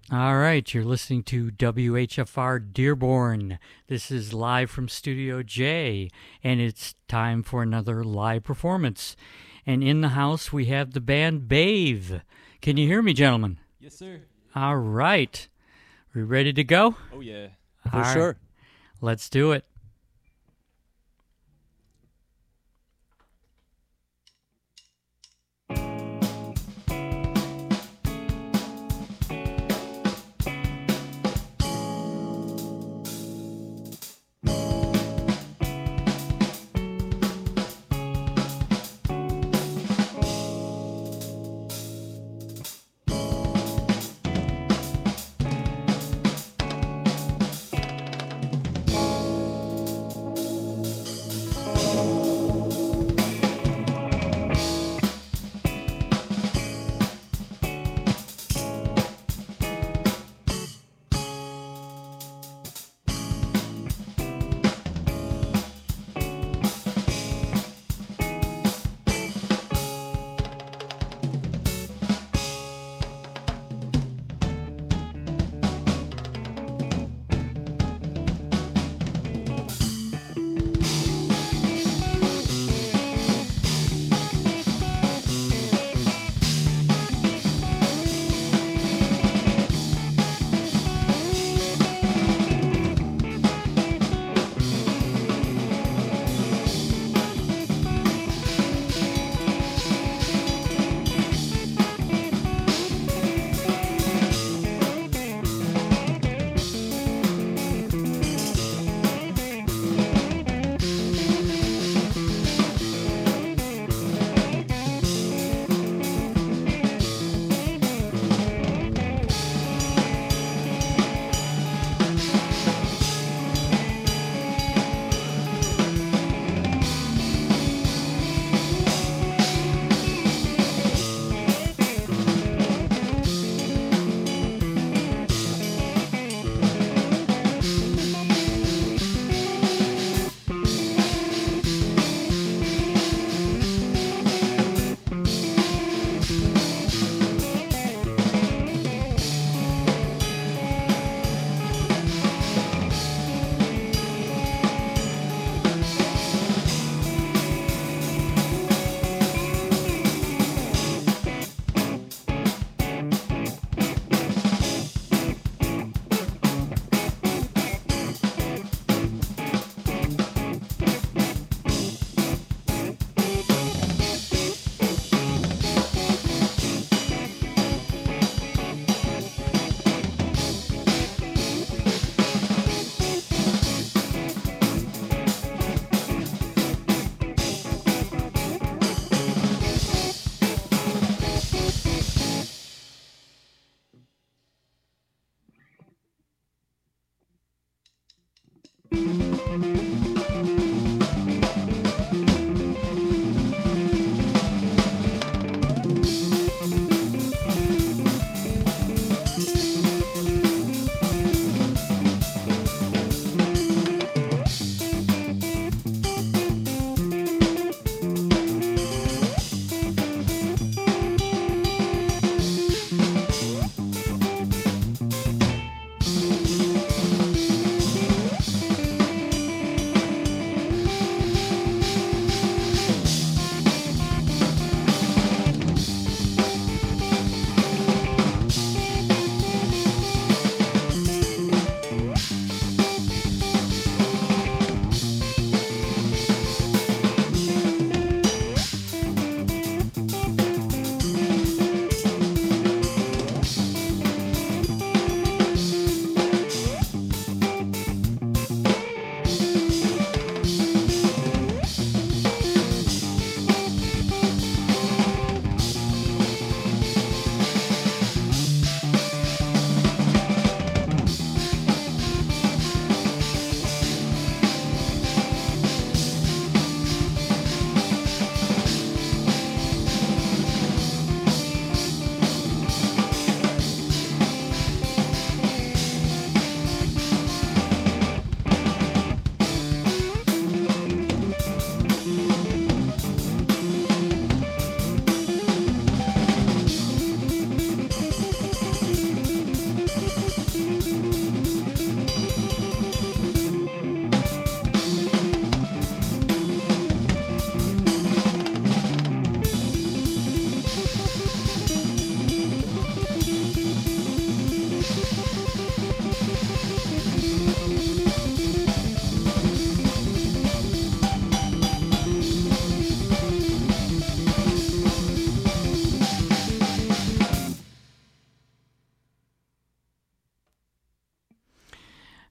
All right, you're listening to WHFR Dearborn. This is live from Studio J, and it's time for another live performance. And in the house, we have the band Bave. Can you hear me, gentlemen? Yes, sir. All right. We ready to go? Oh, yeah. For sure. Let's do it.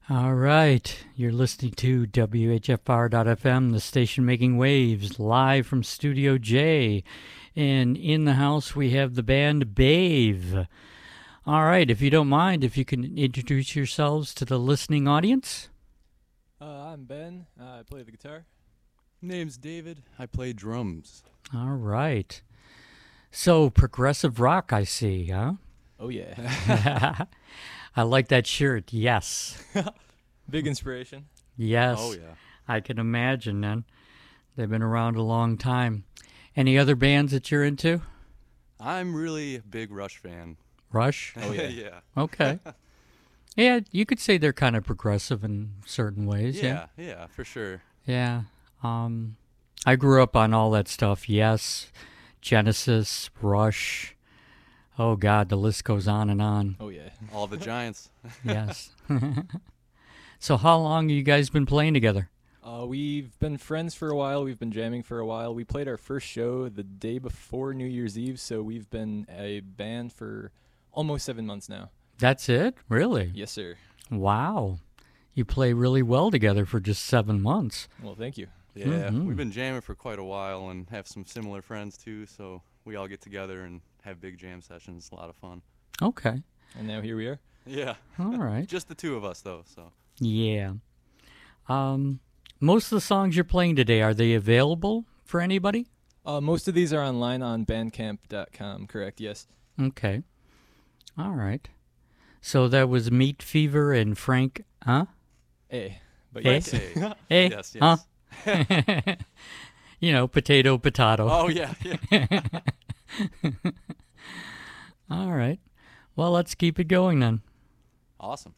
All right, you're listening to WHFR.FM, the station making waves, live from Studio J. And in the house, we have the band Bave. All right, if you don't mind, if you can introduce yourselves to the listening audience. I'm Ben. I play the guitar. Name's David. I play drums. All right. So, progressive rock, I see, huh? Oh, yeah. I like that shirt, yes. Big inspiration. Yes. Oh, yeah. I can imagine, then. They've been around a long time. Any other bands that you're into? I'm really a big Rush fan. Rush? Oh, yeah. Yeah. Okay. Yeah, you could say they're kind of progressive in certain ways. Yeah, for sure. Yeah. I grew up on all that stuff. Yes. Genesis, Rush. Oh, God, the list goes on and on. Oh, yeah. All the Giants. Yes. So how long have you guys been playing together? We've been friends for a while. We've been jamming for a while. We played our first show the day before New Year's Eve, so we've been a band for almost 7 months now. That's it? Really? Yes, sir. Wow. You play really well together for just 7 months. Well, thank you. Yeah, Mhm. we've been jamming for quite a while and have some similar friends too, so we all get together and have big jam sessions. A lot of fun. Okay. And now here we are. Yeah. All right. Just the two of us though, so. Yeah. Most of the songs you're playing today, are they available for anybody? Most of these are online on bandcamp.com, correct? Yes. Okay. All right. So that was Meat Fever and Frank, huh? But Eh? yes. Hey. Eh? Yes, Huh? yes. You know, potato. Oh, yeah. All right. Well, let's keep it going then. Awesome.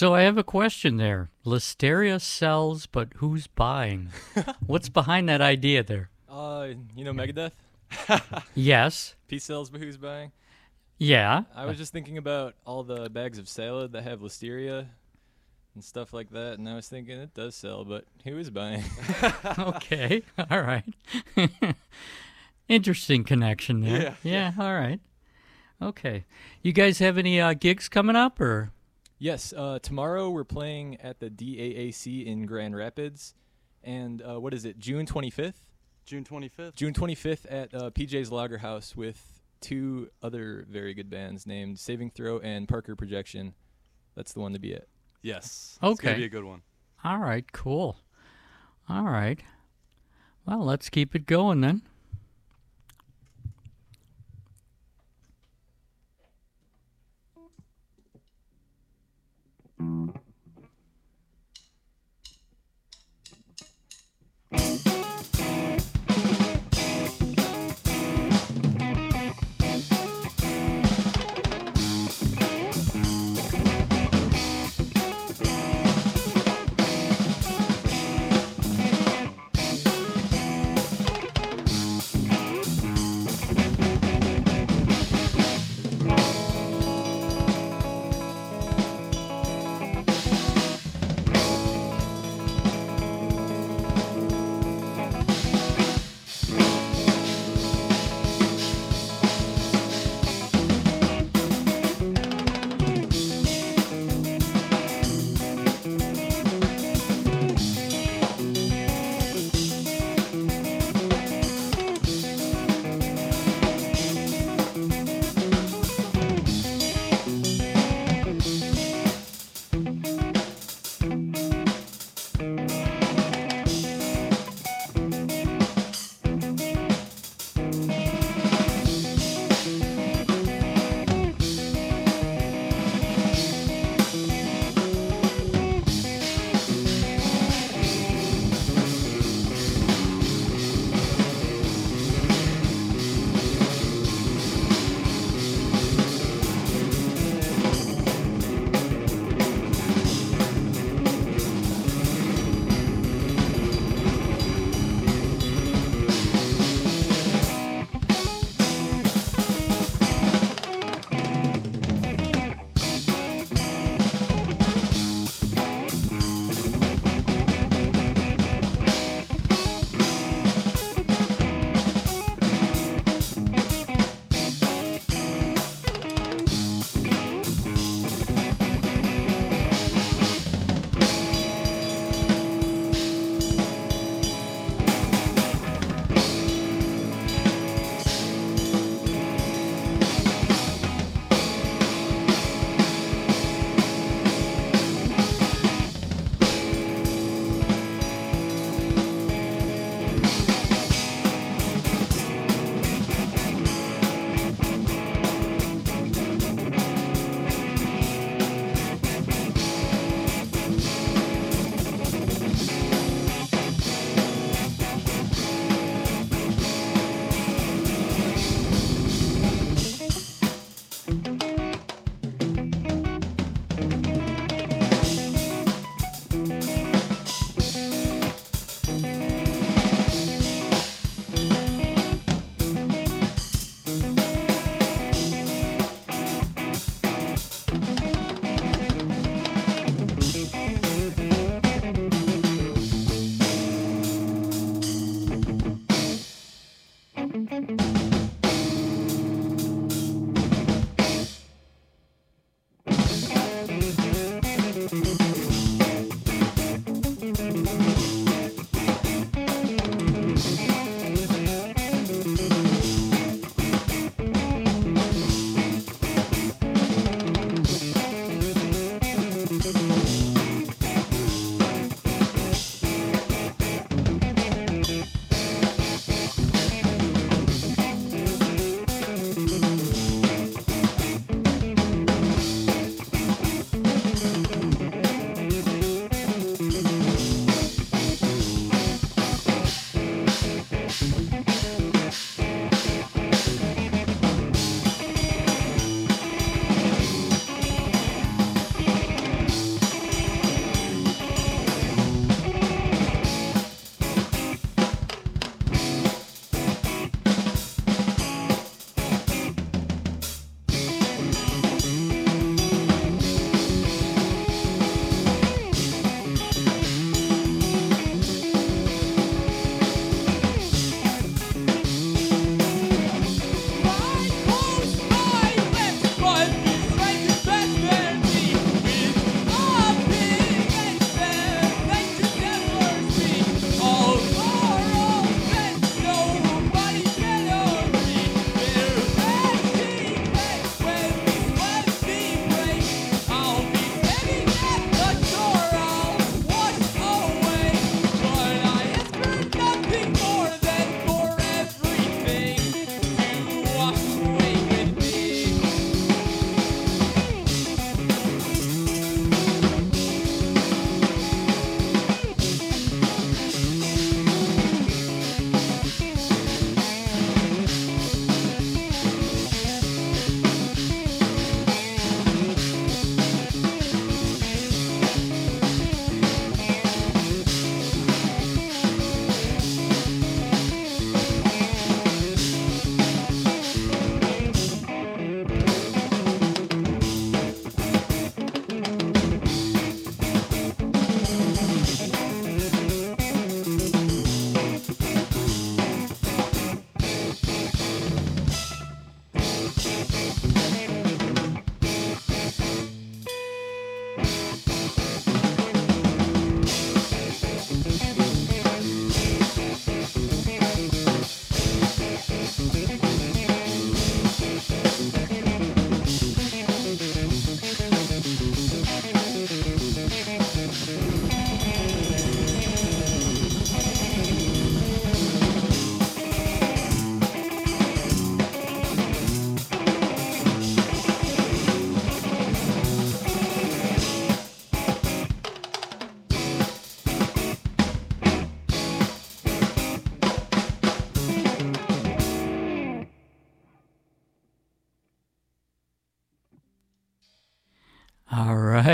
So I have a question there. Listeria sells, but who's buying? What's behind that idea there? Megadeth? Yes. Peace sells, but who's buying? Yeah. I was just thinking about all the bags of salad that have listeria and stuff like that, and I was thinking it does sell, but who is buying? Okay. All right. Interesting connection there. Yeah. All right. Okay. You guys have any gigs coming up, or? Yes. Tomorrow we're playing at the DAAC in Grand Rapids, and what is it? June 25th. June 25th. June 25th at PJ's Lager House with 2 other very good bands named Saving Throw and Parker Projection. That's the one to be at. Yes. Okay. It's going to be a good one. All right. Cool. All right. Well, let's keep it going then.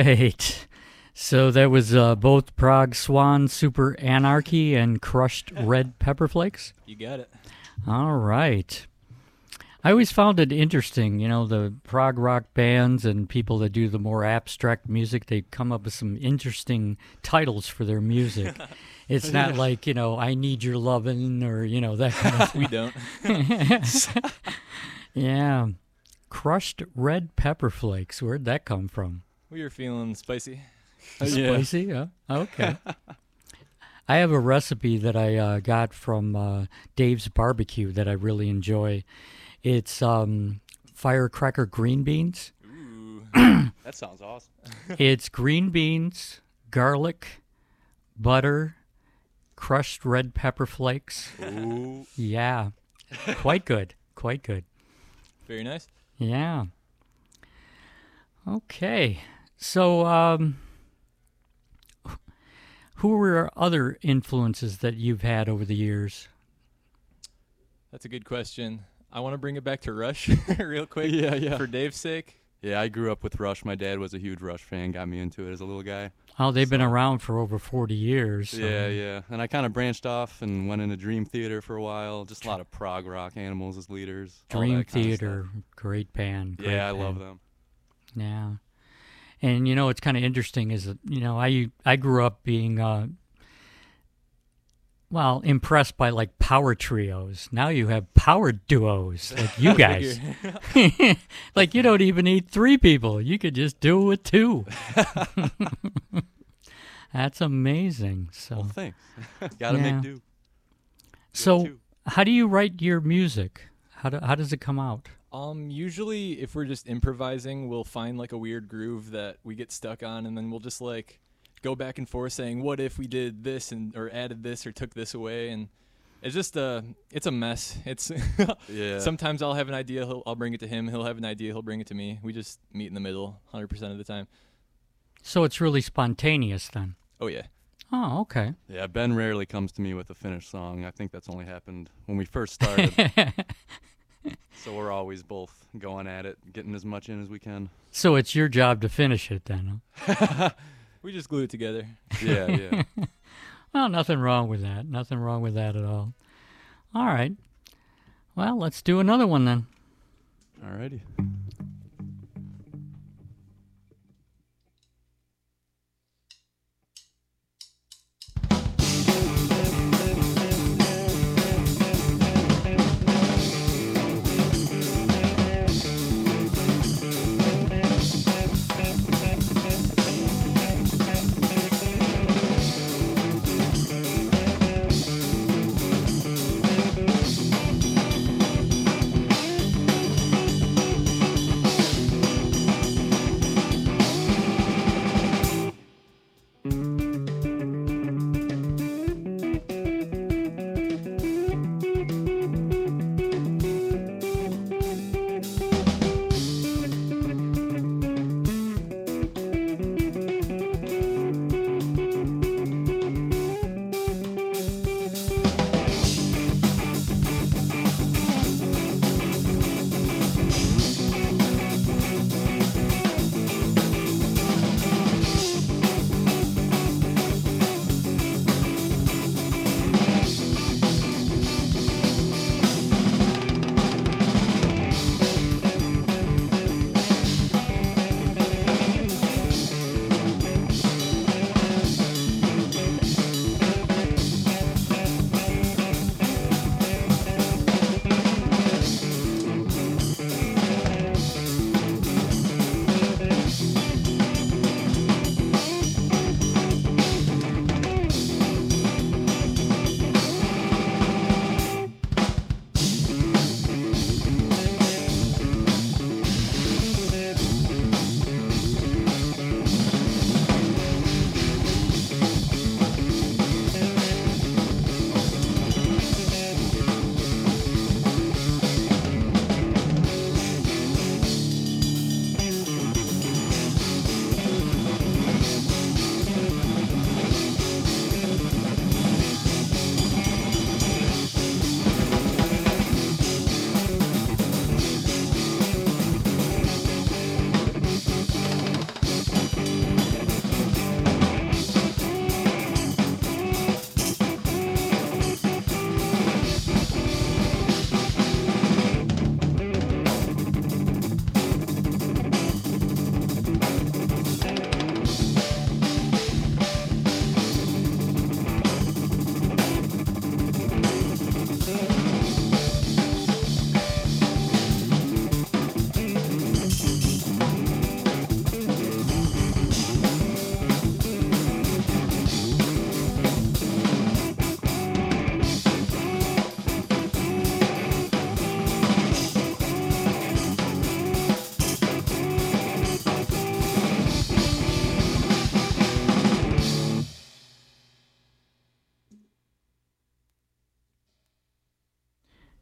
right. So that was both Prague Swan Super Anarchy and Crushed Red Pepper Flakes? You got it. All right. I always found it interesting, the prog rock bands and people that do the more abstract music, they come up with some interesting titles for their music. It's not like, I Need Your Lovin' or, that kind of We don't. Yeah. Crushed Red Pepper Flakes. Where'd that come from? We were feeling spicy. Spicy? Yeah. Okay. I have a recipe that I got from Dave's Barbecue that I really enjoy. It's firecracker green beans. Ooh. That sounds awesome. It's green beans, garlic, butter, crushed red pepper flakes. Ooh. Yeah. Quite good. Quite good. Very nice. Yeah. Okay. So, who were other influences that you've had over the years? That's a good question. I want to bring it back to Rush real quick. Yeah. For Dave's sake. Yeah, I grew up with Rush. My dad was a huge Rush fan, got me into it as a little guy. Oh, they've been around for over 40 years. So. Yeah. And I kind of branched off and went into Dream Theater for a while. Just a lot of prog rock, Animals as leaders. all Dream that kind of Theater, great band. Great Yeah, I band. love them. Yeah. And, it's kind of interesting is that, I grew up being, impressed by, like, power trios. Now you have power duos, like you guys. Like, you don't even need 3 people. You could just do it with 2. That's amazing. So, Well, thanks. Gotta Yeah. make do. so too. how do you write your music? How does it come out? Usually if we're just improvising, we'll find like a weird groove that we get stuck on, and then we'll just like go back and forth saying, what if we did this or added this or took this away? And it's just it's a mess. It's Yeah. Sometimes I'll have an idea, I'll bring it to him. He'll have an idea, he'll bring it to me. We just meet in the middle 100% of the time. So it's really spontaneous then. Oh yeah. Oh, okay. Yeah, Ben rarely comes to me with a finished song. I think that's only happened when we first started. So we're always both going at it, getting as much in as we can. So it's your job to finish it then. Huh? We just glue it together. Yeah. Well, nothing wrong with that. Nothing wrong with that at all. All right. Well, let's do another one then. Alrighty.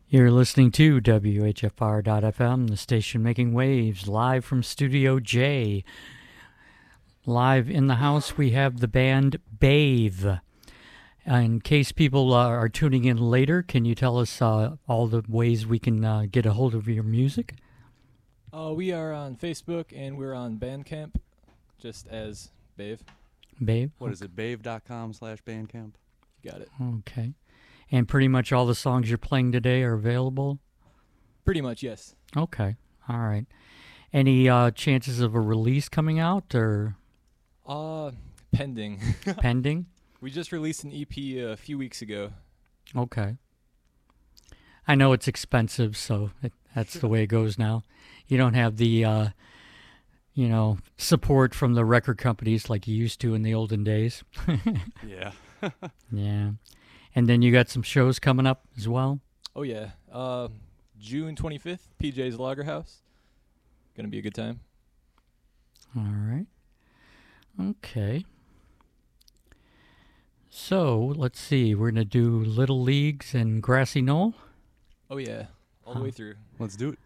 You're listening to WHFR.FM, the station making waves, live from Studio J. Live in the house, we have the band Bathe. In case people are tuning in later, can you tell us all the ways we can get a hold of your music? We are on Facebook and we're on Bandcamp, just as Bave. Bathe? What is it, bave.com/Bandcamp? Got it. Okay. And pretty much all the songs you're playing today are available? Pretty much, yes. Okay. All right. Any chances of a release coming out or Pending. pending? We just released an EP a few weeks ago. Okay. I know it's expensive, so that's the way it goes now. You don't have the, support from the record companies like you used to in the olden days. Yeah. Yeah. And then you got some shows coming up as well? Oh, yeah. June 25th, PJ's Lager House. Gonna be a good time. All right. Okay. So, let's see. We're going to do Little Leagues and Grassy Knoll. Oh, yeah. All the way through. Let's do it.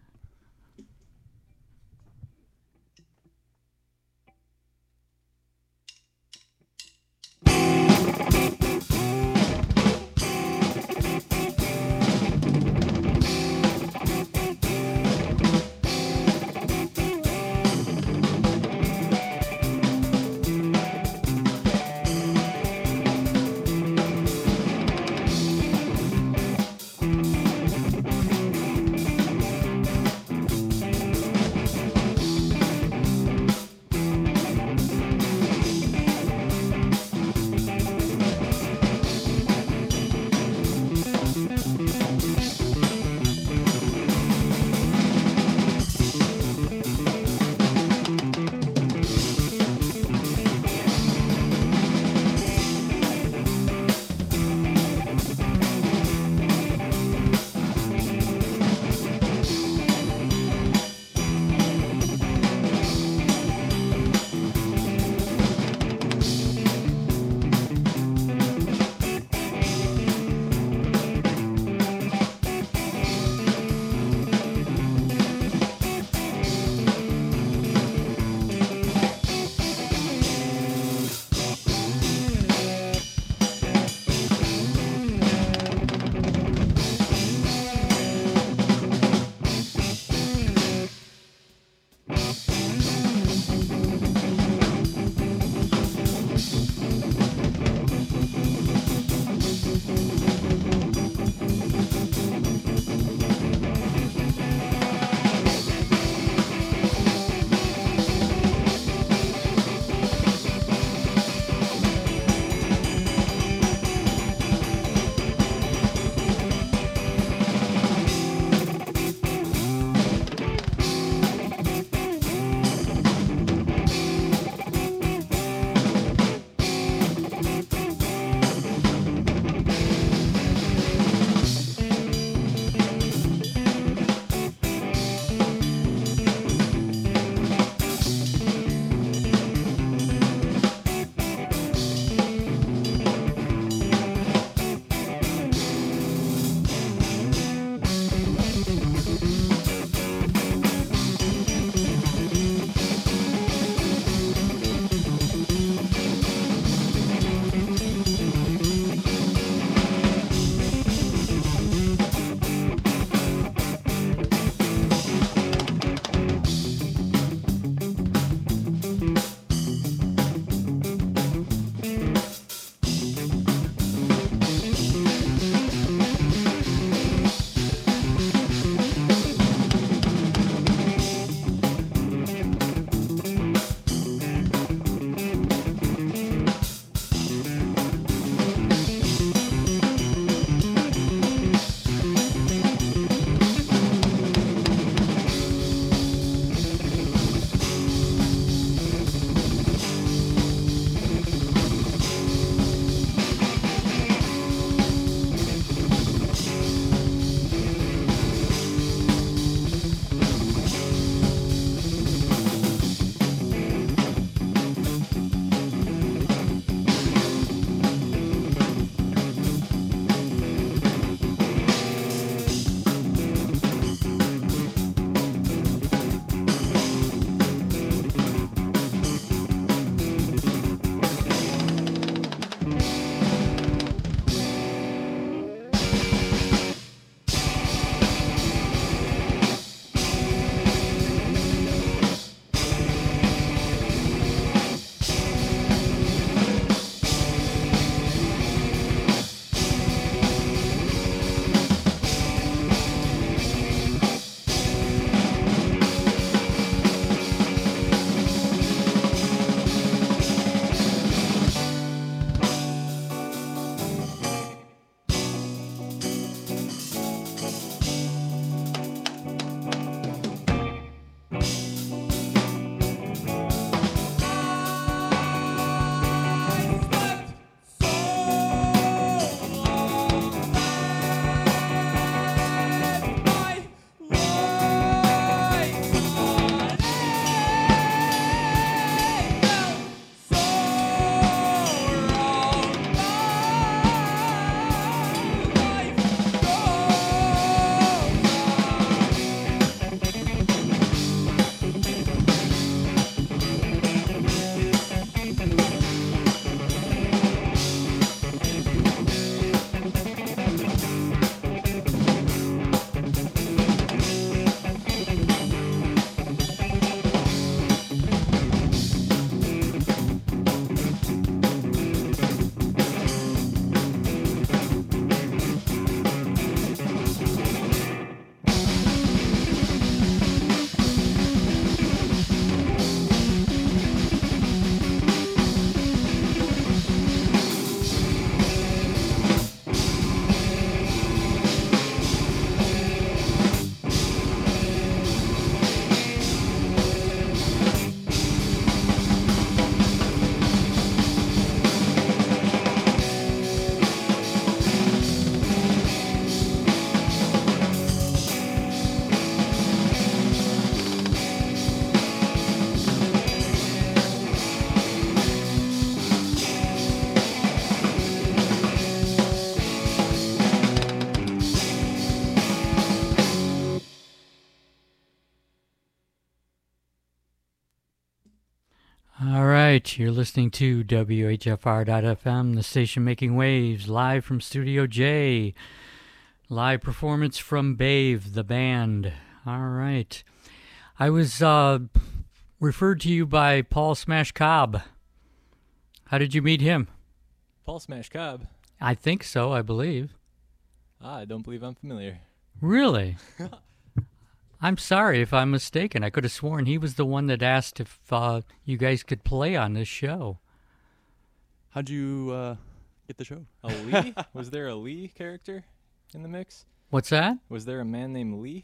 right, you're listening to WHFR.FM, the station making waves, live from Studio J. Live performance from Bave, the band. All right. I was referred to you by Paul Smash Cobb. How did you meet him? Paul Smash Cobb. I think so, I believe. I don't believe I'm familiar. Really? I'm sorry if I'm mistaken. I could have sworn he was the one that asked if you guys could play on this show. How'd you get the show? A Lee? Was there a Lee character in the mix? What's that? Was there a man named Lee?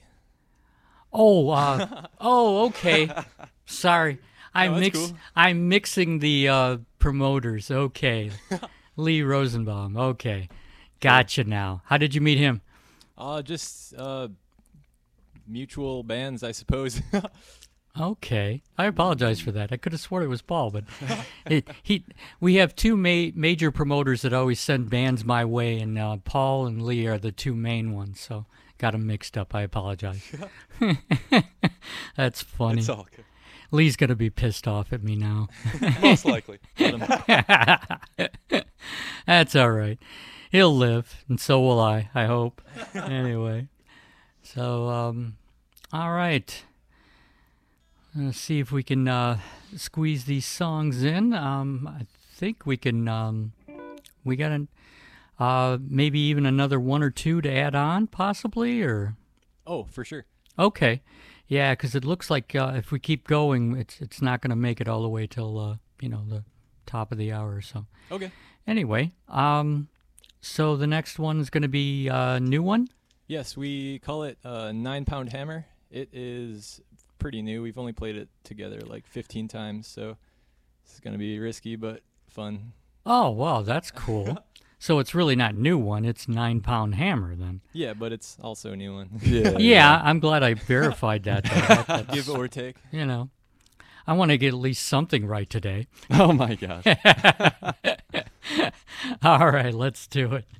Oh, okay. Sorry. that's cool. I'm mixing the promoters. Okay. Lee Rosenbaum. Okay. Gotcha now. How did you meet him? Just mutual bands, I suppose. Okay. I apologize for that. I could have sworn it was Paul, but we have two major promoters that always send bands my way, and Paul and Lee are the two main ones, so got them mixed up. I apologize. That's funny. It's all good. Lee's going to be pissed off at me now. Most likely. That's all right. He'll live, and so will I hope. Anyway. So, all right. Let's see if we can squeeze these songs in. I think we can. We got maybe even another one or two to add on, possibly, or. Oh, for sure. Okay, yeah, because it looks like if we keep going, it's not going to make it all the way till the top of the hour or so. Okay. Anyway, so the next one is going to be a new one. Yes, we call it 9 Pound Hammer. It is pretty new. We've only played it together like 15 times, so this is going to be risky but fun. Oh, wow, that's cool. So it's really not new one, it's 9 Pound Hammer then. Yeah, but it's also a new one. Yeah, I'm glad I verified that. Give or take. I want to get at least something right today. Oh, my gosh. All right, let's do it.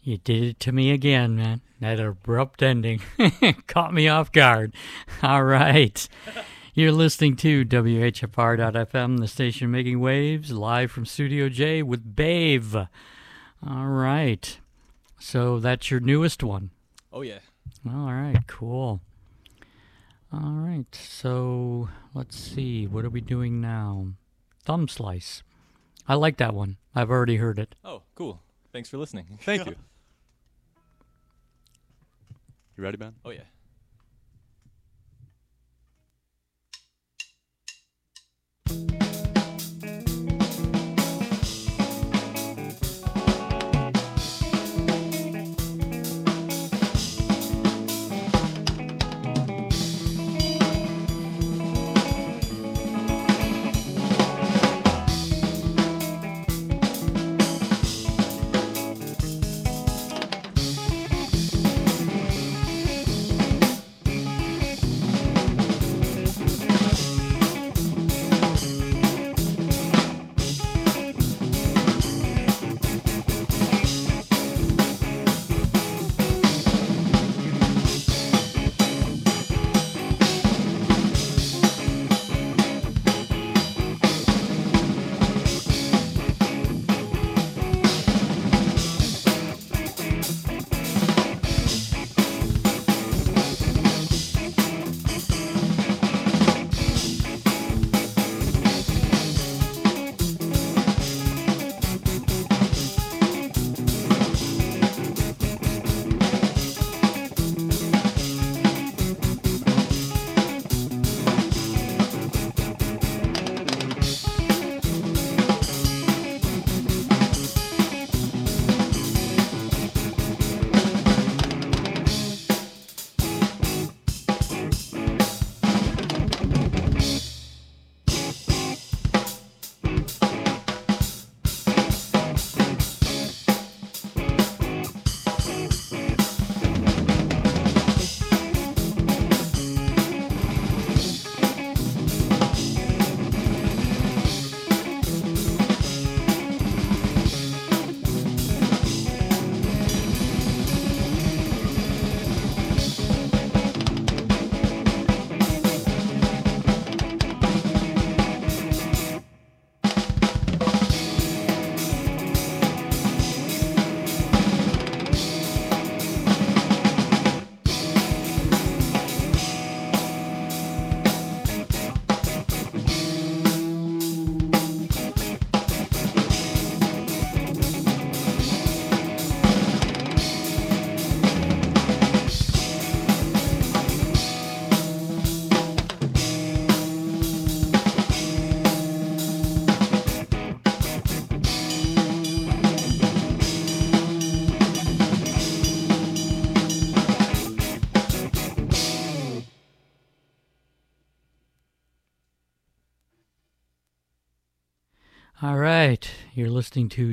You did it to me again, man. That abrupt ending caught me off guard. All right. You're listening to WHFR.FM, the station making waves, live from Studio J with Babe. All right. So that's your newest one. Oh, yeah. All right, cool. All right, so let's see. What are we doing now? Thumb Slice. I like that one. I've already heard it. Oh, cool. Thanks for listening. Thank you. You ready, Ben? Oh, yeah. All right, you're listening to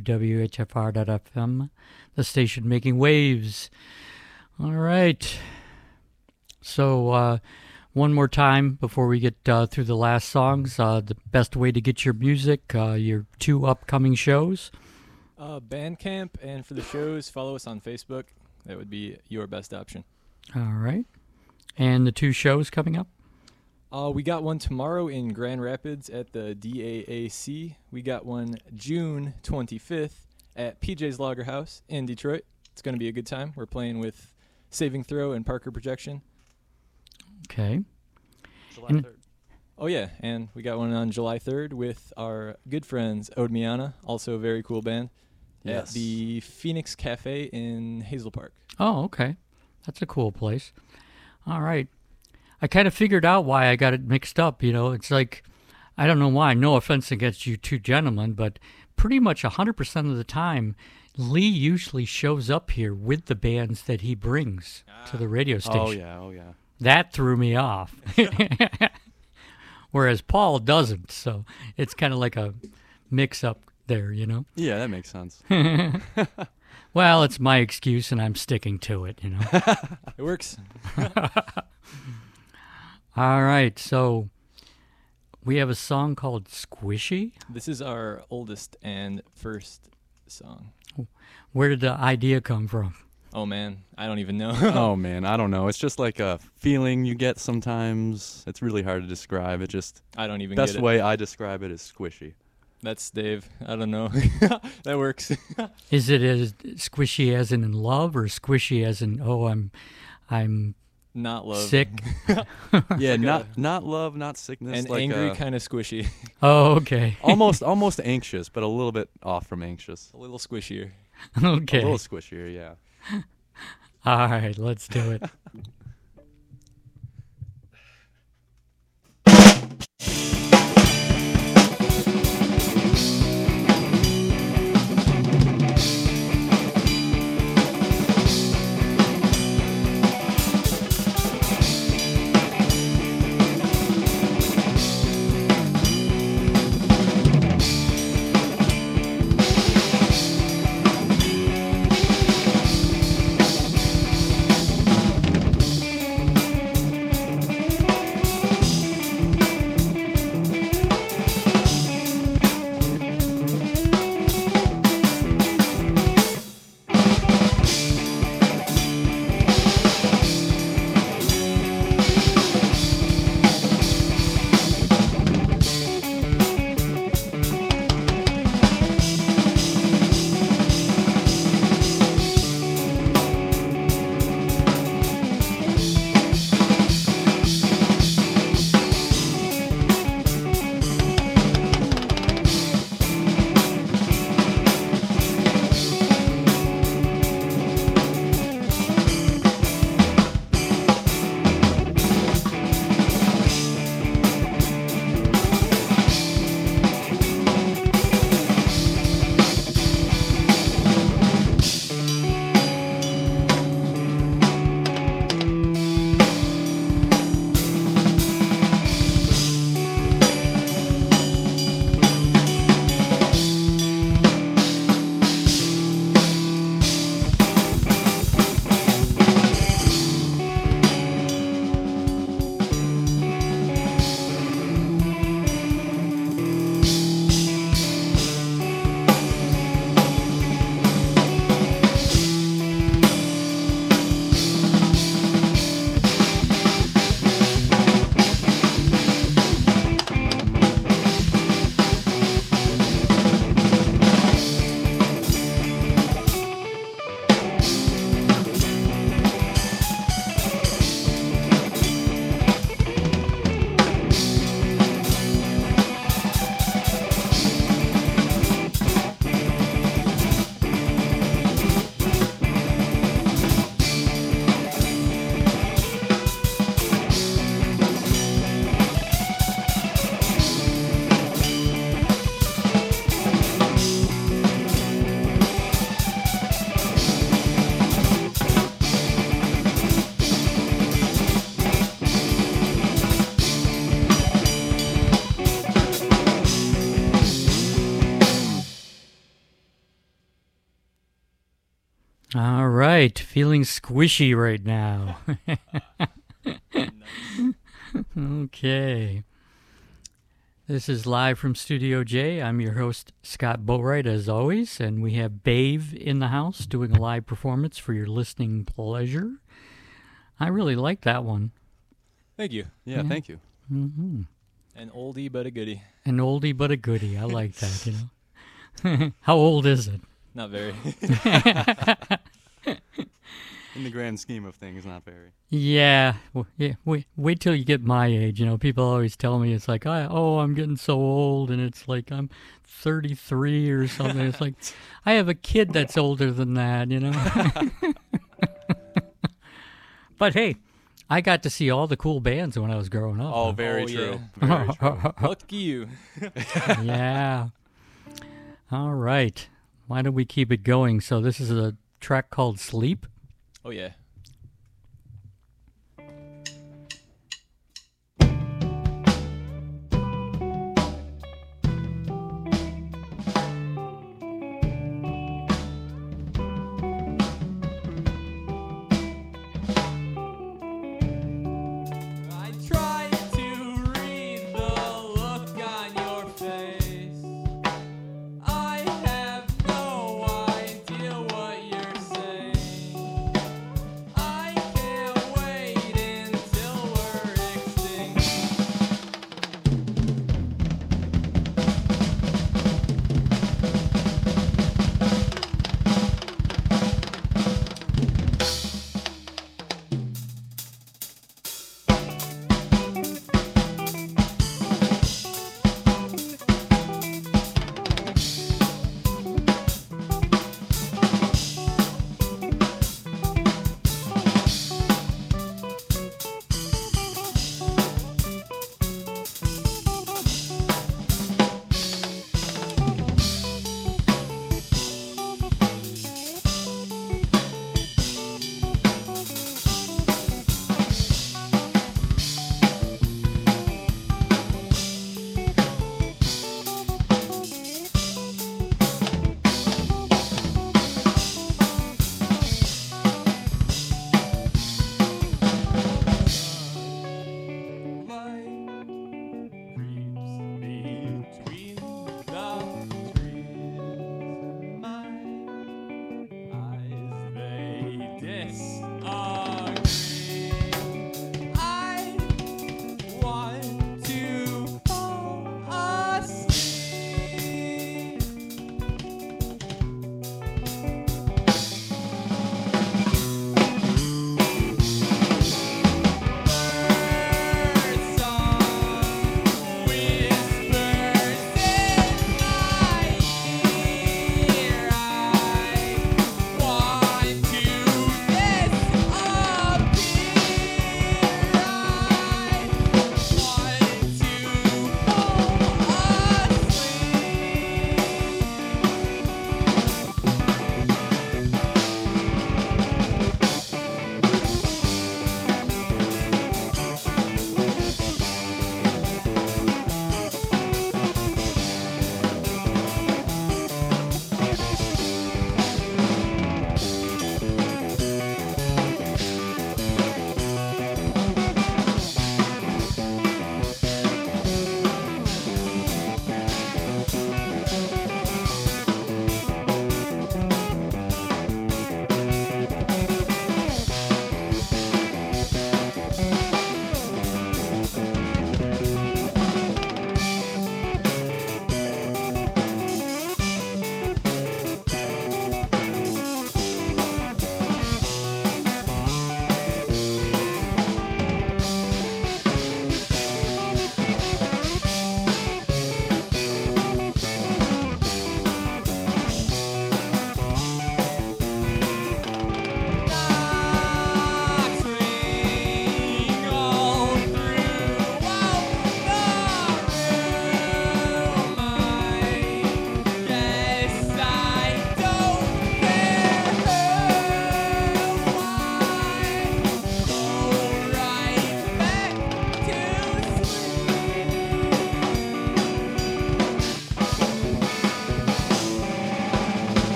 WHFR.FM, the station making waves. All right, so one more time before we get through the last songs, the best way to get your music, your two upcoming shows. Bandcamp, and for the shows, follow us on Facebook. That would be your best option. All right, and the two shows coming up? We got one tomorrow in Grand Rapids at the DAAC. We got one June 25th at PJ's Lager House in Detroit. It's going to be a good time. We're playing with Saving Throw and Parker Projection. Okay. July 3rd. Oh, yeah, and we got one on July 3rd with our good friends Ode Miana, also a very cool band, Yes. at the Phoenix Cafe in Hazel Park. Oh, okay. That's a cool place. All right. I kind of figured out why I got it mixed up, you know. It's like, I don't know why, no offense against you two gentlemen, but pretty much 100% of the time, Lee usually shows up here with the bands that he brings to the radio station. Oh, yeah. That threw me off. Whereas Paul doesn't, so it's kind of like a mix-up there, you know. Yeah, that makes sense. Well, it's my excuse, and I'm sticking to it, you know. It works. All right, so we have a song called Squishy. This is our oldest and first song. Where did the idea come from? Oh man, I don't even know. Oh man, I don't know. It's just like a feeling you get sometimes. It's really hard to describe. It just I don't even best get it. way I describe it is squishy. That's Dave. I don't know. That works. Is it as squishy as in love, or squishy as in I'm Not love. sick? Yeah, not love, not sickness. And like angry, kind of squishy. Oh, okay. almost anxious, but a little bit off from anxious. A little squishier. Okay. A little squishier, yeah. All right, let's do it. All right, feeling squishy right now. Okay. This is live from Studio J. I'm your host, Scott Boatwright, as always, and we have Bave in the house doing a live performance for your listening pleasure. I really like that one. Thank you. Yeah, thank you. Mm-hmm. An oldie but a goodie. An oldie but a goodie. I like that, you know. How old is it? Not very. In the grand scheme of things, not very. Yeah, wait till you get my age. You know, people always tell me it's like, I'm getting so old, and it's like I'm 33 or something. It's like I have a kid that's older than that, you know. But hey, I got to see all the cool bands when I was growing up. Oh, huh? very Oh, true. yeah. Very true. Lucky you. Yeah. All right. Why don't we keep it going? So this is a track called Sleep. Oh, yeah. I tried to read the look on your face. I have no idea.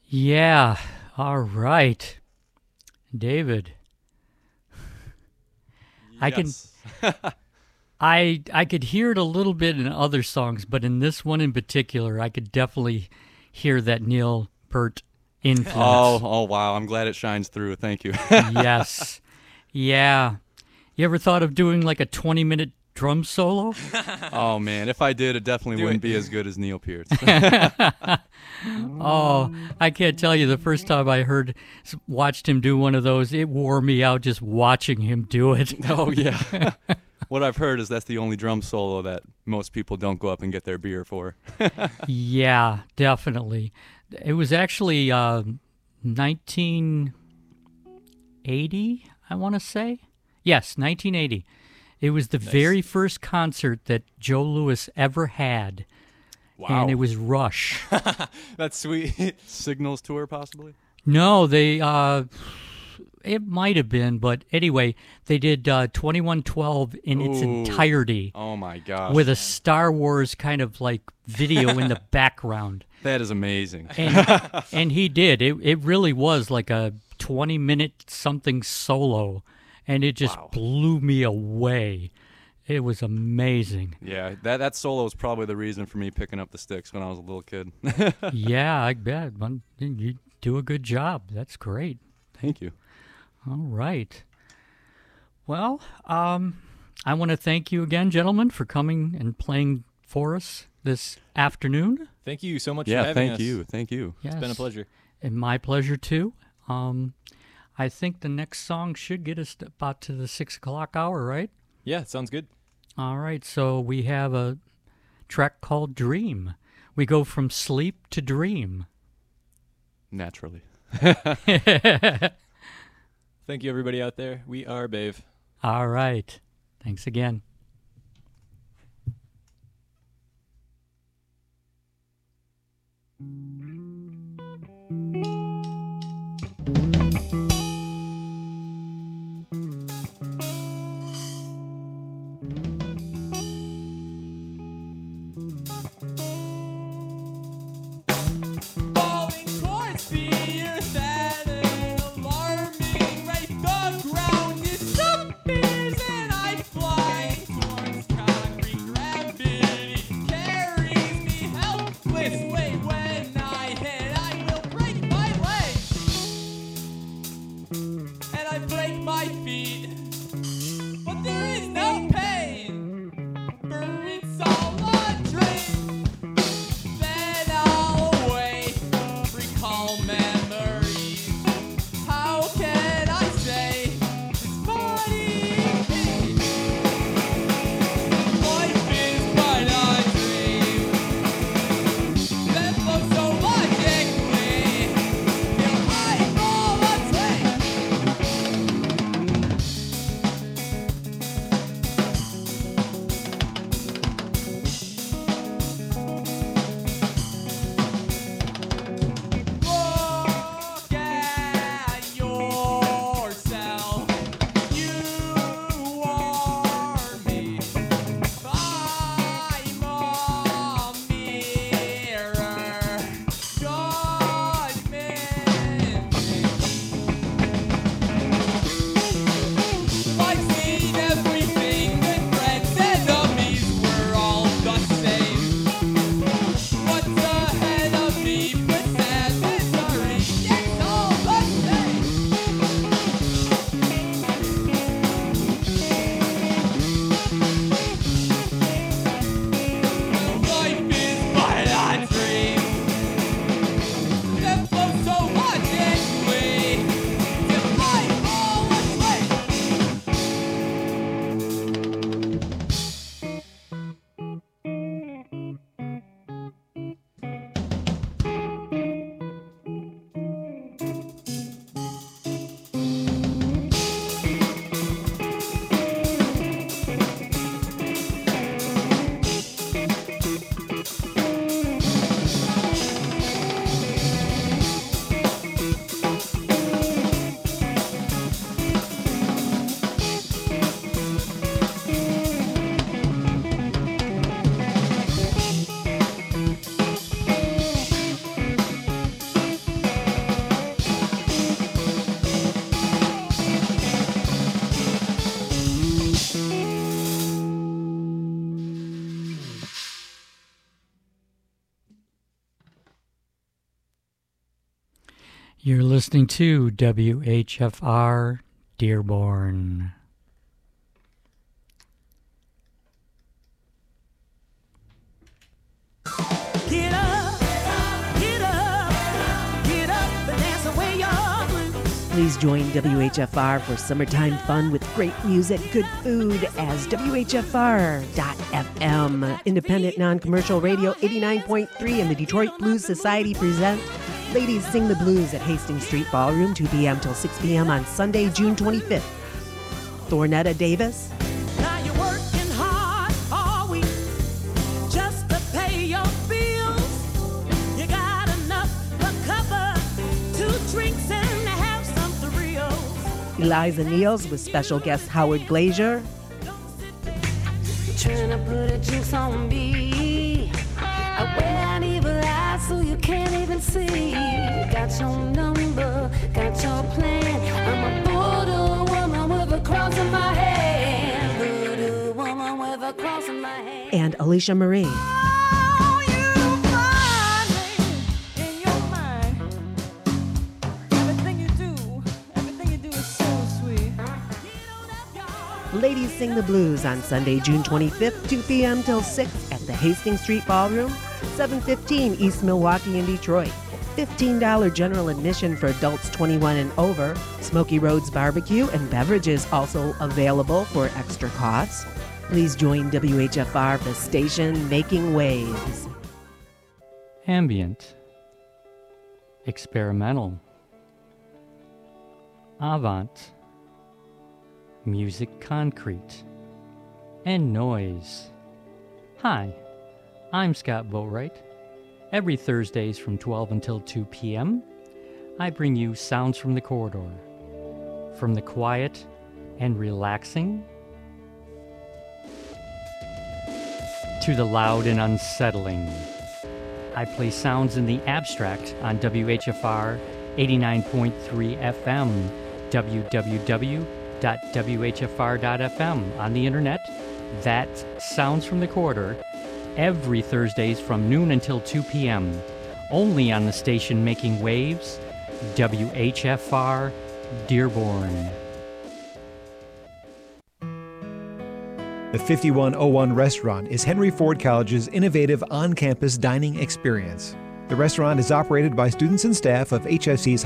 Yeah. All right. David. I can Yes. I could hear it a little bit in other songs, but in this one in particular, I could definitely hear that Neil Peart influence. Oh, wow. I'm glad it shines through. Thank you. Yes. Yeah. You ever thought of doing like a 20-minute drum solo? Oh, man. If I did, it definitely Do wouldn't it. be as good as Neil Peart. Oh, I can't tell you. The first time I watched him do one of those, it wore me out just watching him do it. Oh, yeah. What I've heard is that's the only drum solo that most people don't go up and get their beer for. Yeah, definitely. It was actually 1980, I want to say. Yes, 1980. It was the Nice. very first concert that Joe Louis ever had, Wow. and it was Rush. That's sweet. Signals tour, possibly? No, they it might have been, but anyway, they did 2112 in its Ooh. entirety Oh, my gosh. with a Star Wars kind of like video in the background. That is amazing. And he did. It really was like a 20-minute something solo, and it just Wow. blew me away. It was amazing. Yeah, that solo was probably the reason for me picking up the sticks when I was a little kid. Yeah, I bet. You do a good job. That's great. Thank you. All right. Well, I want to thank you again, gentlemen, for coming and playing for us this afternoon. Thank you so much for Yeah, having us. thank you. Thank you. Yes. It's been a pleasure. And my pleasure, too. I think the next song should get us about to the 6 o'clock hour, right? Yeah, sounds good. All right, so we have a track called Dream. We go from sleep to dream. Naturally. Thank you, everybody out there. We are Bave. All right. Thanks again. Falling towards the earth at an alarming rate. The ground disappears and I fly towards concrete. Gravity carries me helplessly. When I hit, I will break my leg. You're listening to WHFR Dearborn. Get up, get up, get up and dance away your blues. Please join WHFR for summertime fun with great music, good food as WHFR.FM. Independent non-commercial radio 89.3 and the Detroit Blues Society present Ladies Sing the Blues at Hastings Street Ballroom, 2 p.m. till 6 p.m. on Sunday, June 25th. Thornetta Davis, Now you're working hard all week just to pay your bills. You got enough to cover 2 drinks and to have some thrills. Eliza Niels with special guest Howard Glazier, Trying to put a jinx on me. I wear an evil eye so you can't even see. Got your number, got your plan. I'm a voodoo woman with a cross in my hand. Voodoo woman with a cross in my hand. and Alicia Marie. Oh, you find me in your mind. Everything you do is so sweet. Ladies Sing the Blues on Sunday, June 25th, 2 p.m. till 6 at the Hastings Street Ballroom, 715 East Milwaukee in Detroit. $15 general admission for adults 21 and over. Smoky Roads barbecue and beverages also available for extra costs. Please join WHFR, the station making waves. Ambient, experimental, avant, music concrete, and noise. Hi, I'm Scott Boatwright. Every Thursdays from 12 until 2 p.m., I bring you sounds from the corridor. From the quiet and relaxing to the loud and unsettling. I play sounds in the abstract on WHFR 89.3 FM, www.whfr.fm. On the internet, that's Sounds from the Corridor, every Thursdays from noon until 2 p.m., only on the station making waves, WHFR Dearborn. The 5101 Restaurant is Henry Ford College's innovative on-campus dining experience. The restaurant is operated by students and staff of HFC's